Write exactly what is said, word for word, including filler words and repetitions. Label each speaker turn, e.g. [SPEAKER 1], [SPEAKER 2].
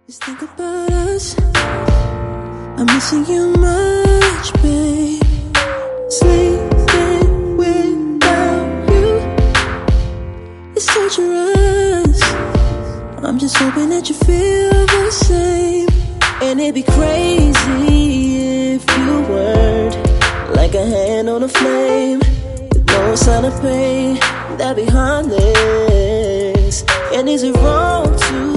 [SPEAKER 1] Just think about us. I'm missing you much, babe. Sleeping without you is torturous. I'm just hoping that you feel the same. And it'd be crazy if you weren't. Like a hand on a flame with no sign of pain. That'd be harmless. And is it wrong to